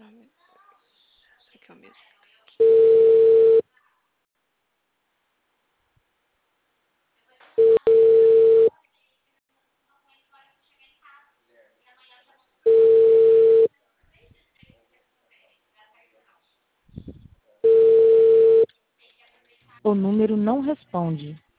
Será que é o mesmo? O número não responde.